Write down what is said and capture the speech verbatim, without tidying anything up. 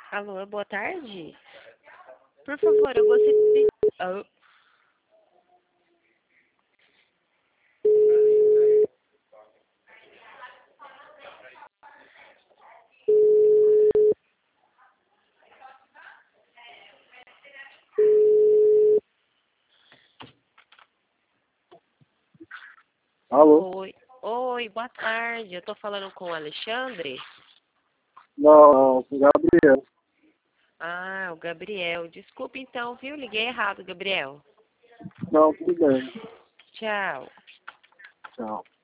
Alô, boa tarde. Por favor, eu gostaria de... Ah, Alô? oi, oi, boa tarde. Eu tô falando com o Alexandre. Não, Gabriel. Ah, o Gabriel. Desculpe então, viu? Liguei errado, Gabriel. Não, tudo bem. Tchau. Tchau.